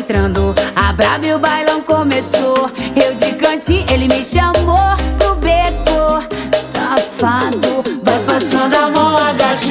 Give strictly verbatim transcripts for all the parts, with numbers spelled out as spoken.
entrando, a braba e o bailão começou. Eu de cantinho, ele me chamou pro beco. Safado, vai passando a mão, agacha.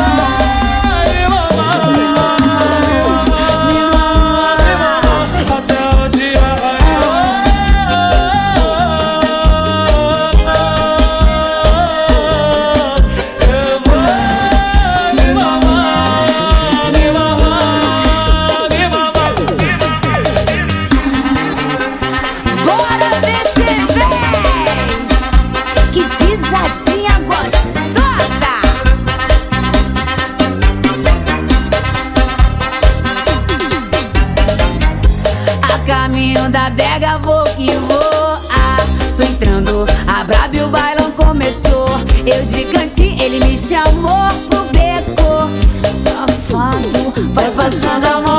Pisadinha gostosa. A caminho da Bega vou que vou. Ah, tô entrando, a braba e o bailão começou. Eu de cantinho, ele me chamou pro beco. Safado, vai passando a mão.